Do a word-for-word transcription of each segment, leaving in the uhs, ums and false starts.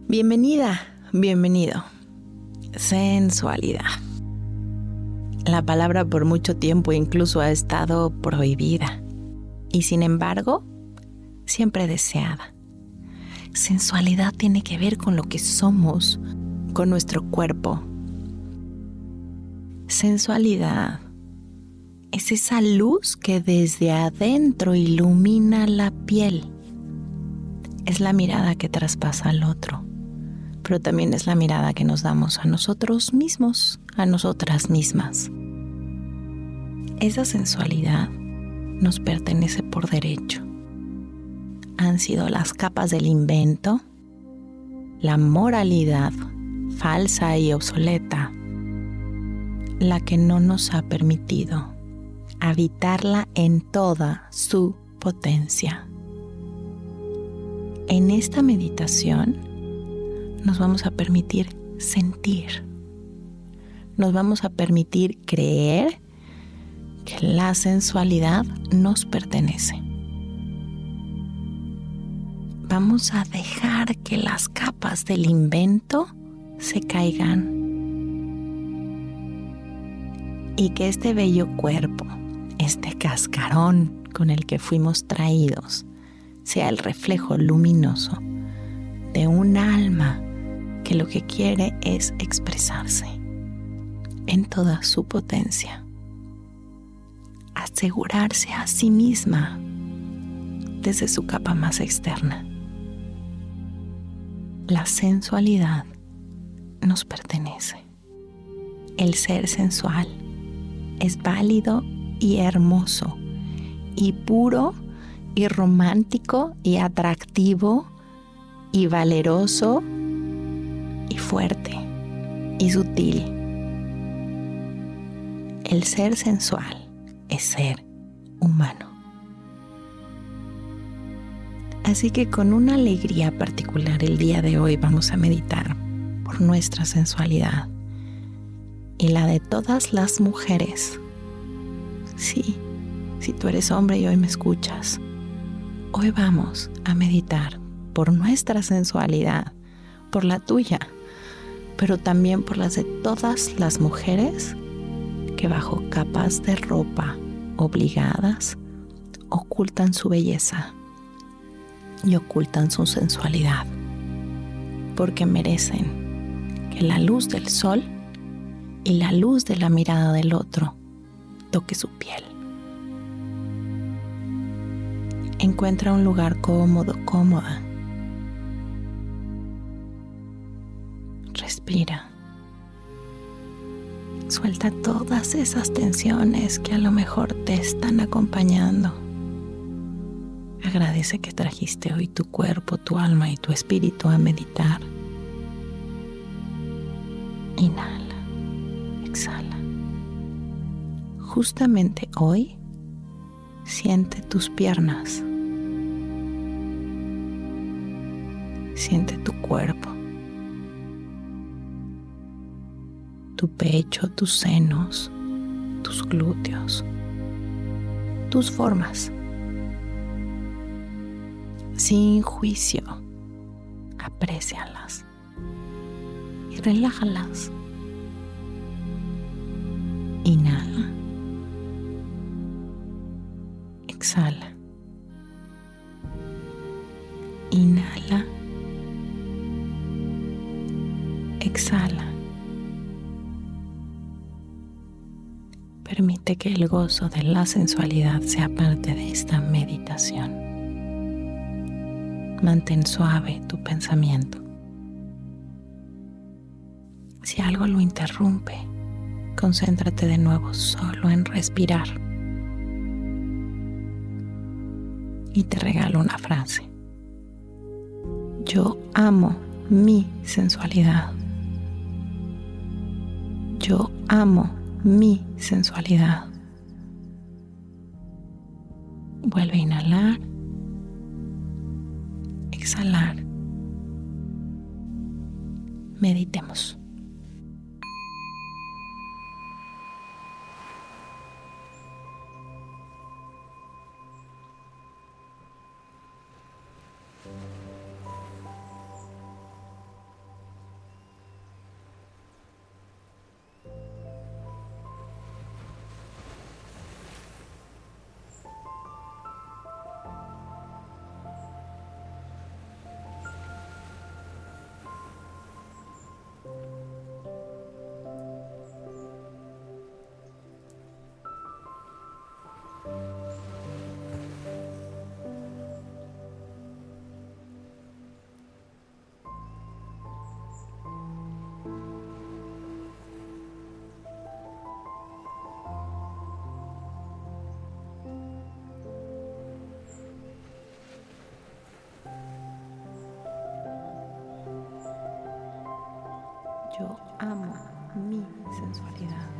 Bienvenida, bienvenido. Sensualidad. La palabra por mucho tiempo incluso ha estado prohibida y sin embargo, siempre deseada. Sensualidad tiene que ver con lo que somos, con nuestro cuerpo. Sensualidad es esa luz que desde adentro ilumina la piel. Es la mirada que traspasa al otro, pero también es la mirada que nos damos a nosotros mismos, a nosotras mismas. Esa sensualidad nos pertenece por derecho. Han sido las capas del invento, la moralidad falsa y obsoleta, la que no nos ha permitido habitarla en toda su potencia. En esta meditación nos vamos a permitir sentir, nos vamos a permitir creer que la sensualidad nos pertenece. Vamos a dejar que las capas del invento se caigan y que este bello cuerpo, este cascarón con el que fuimos traídos, sea el reflejo luminoso de un alma que lo que quiere es expresarse en toda su potencia, asegurarse a sí misma desde su capa más externa. La sensualidad nos pertenece. El ser sensual es válido y hermoso, y puro, y romántico, y atractivo, y valeroso, y fuerte, y sutil. El ser sensual es ser humano. Así que con una alegría particular el día de hoy vamos a meditar por nuestra sensualidad y la de todas las mujeres. Sí, si tú eres hombre y hoy me escuchas, hoy vamos a meditar por nuestra sensualidad, por la tuya, pero también por las de todas las mujeres que bajo capas de ropa obligadas ocultan su belleza y ocultan su sensualidad, porque merecen que la luz del sol y la luz de la mirada del otro toque su piel. Encuentra un lugar cómodo, cómoda. Respira. Suelta todas esas tensiones que a lo mejor te están acompañando. Agradece que trajiste hoy tu cuerpo, tu alma y tu espíritu a meditar. Inhala, exhala. Justamente hoy, siente tus piernas. Siente tu cuerpo. Tu pecho, tus senos, tus glúteos, tus formas. Sin juicio, aprécialas y relájalas. Inhala. Exhala. Inhala. Exhala. Permite que el gozo de la sensualidad sea parte de esta meditación. Mantén suave tu pensamiento. Si algo lo interrumpe, concéntrate de nuevo solo en respirar. Y te regalo una frase. Yo amo mi sensualidad. Yo amo mi sensualidad. Vuelve a inhalar. Exhalar. Meditemos. Yo amo mi sensualidad.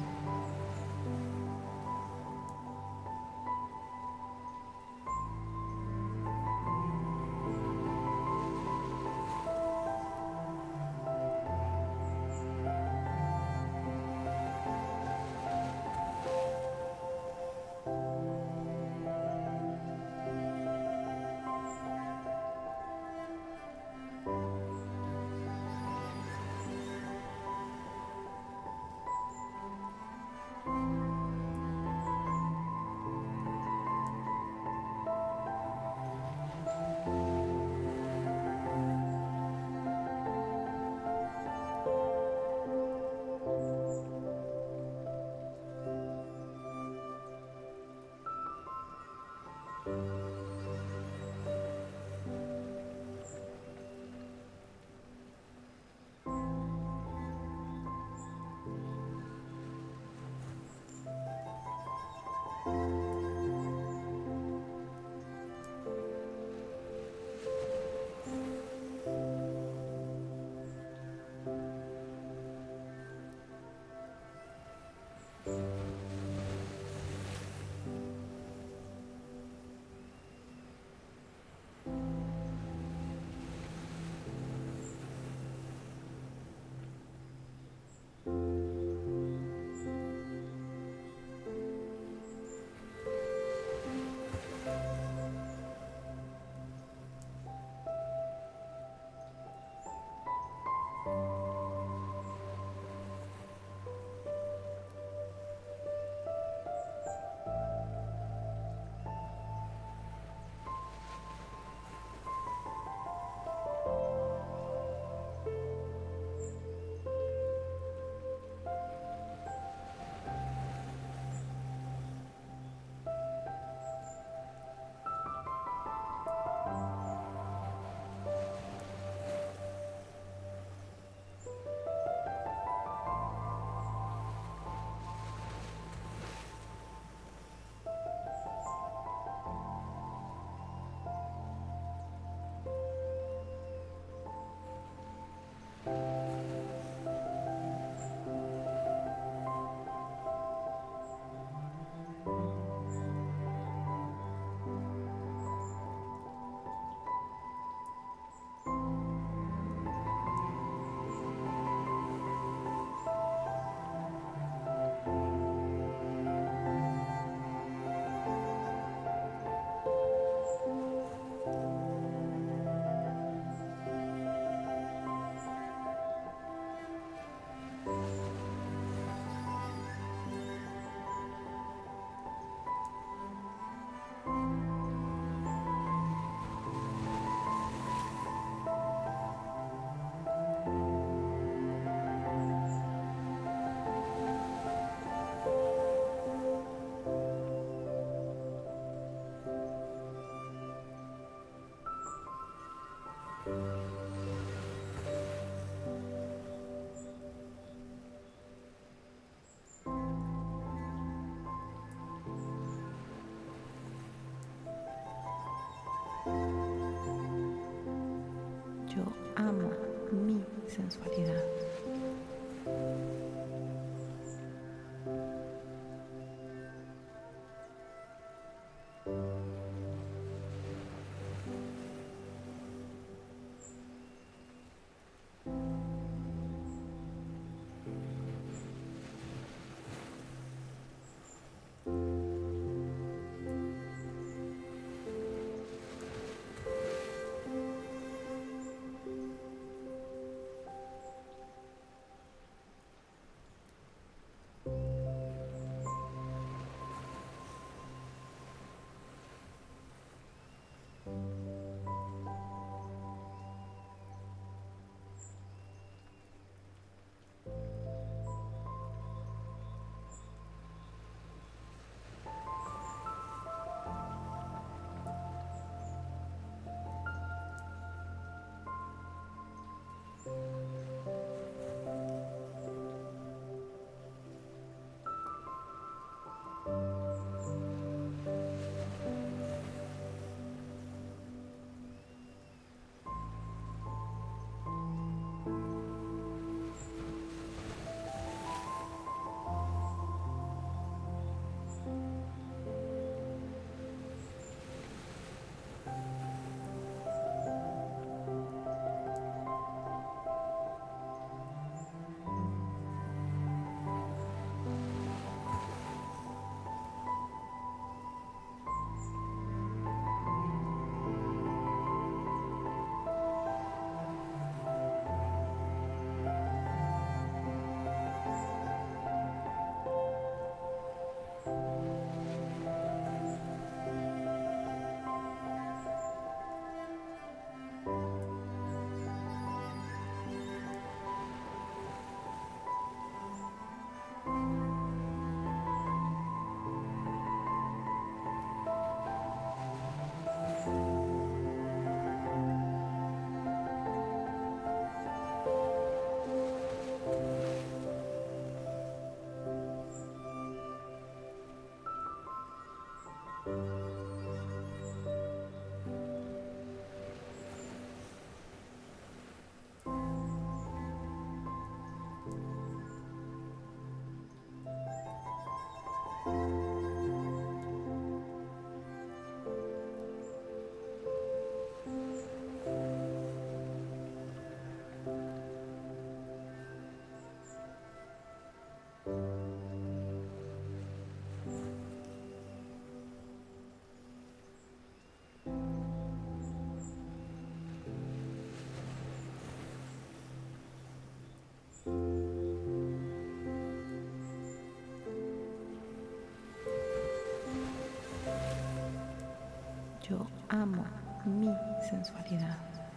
Yo amo mi sensualidad. Yo amo mi sensualidad.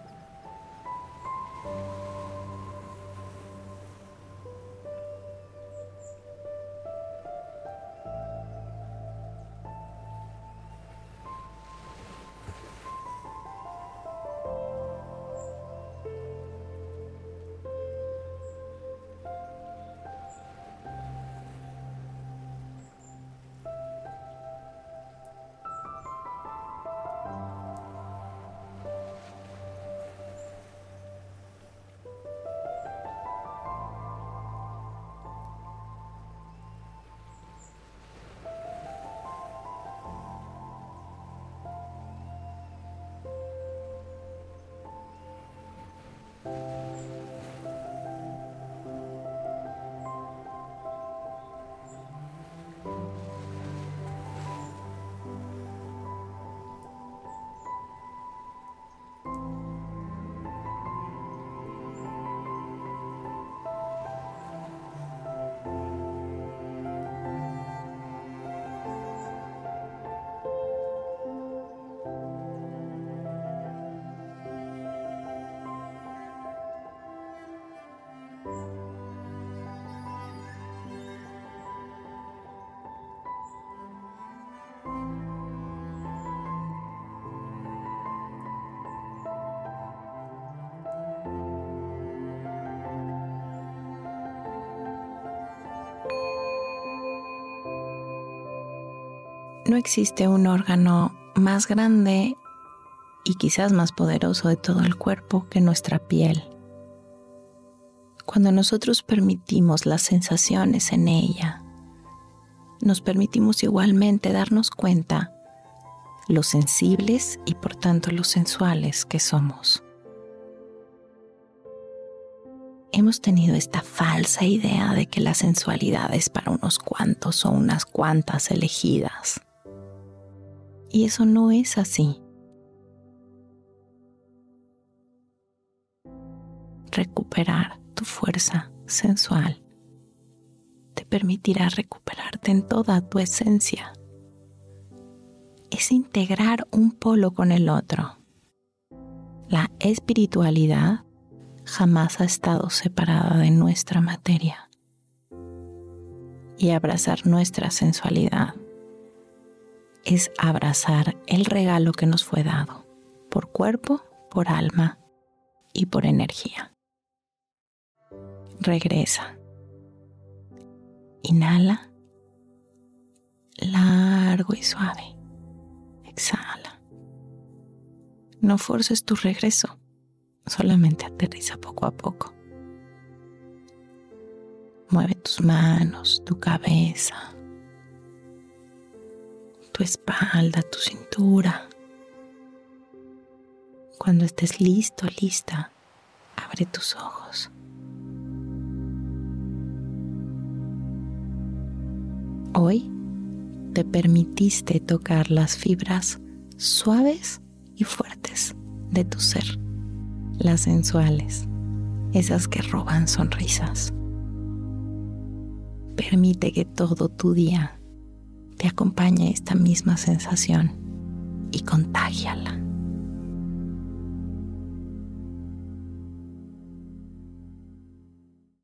No existe un órgano más grande y quizás más poderoso de todo el cuerpo que nuestra piel. Cuando nosotros permitimos las sensaciones en ella, nos permitimos igualmente darnos cuenta lo sensibles y por tanto lo sensuales que somos. Hemos tenido esta falsa idea de que la sensualidad es para unos cuantos o unas cuantas elegidas. Y eso no es así. Recuperar tu fuerza sensual te permitirá recuperarte en toda tu esencia. Es integrar un polo con el otro. La espiritualidad jamás ha estado separada de nuestra materia. Y abrazar nuestra sensualidad es abrazar el regalo que nos fue dado por cuerpo, por alma y por energía. Regresa. Inhala. Largo y suave. Exhala. No forces tu regreso. Solamente aterriza poco a poco. Mueve tus manos, tu cabeza, tu espalda, tu cintura. Cuando estés listo, lista, abre tus ojos. Hoy te permitiste tocar las fibras suaves y fuertes de tu ser, las sensuales, esas que roban sonrisas. Permite que todo tu día te acompañe esta misma sensación y contágiala.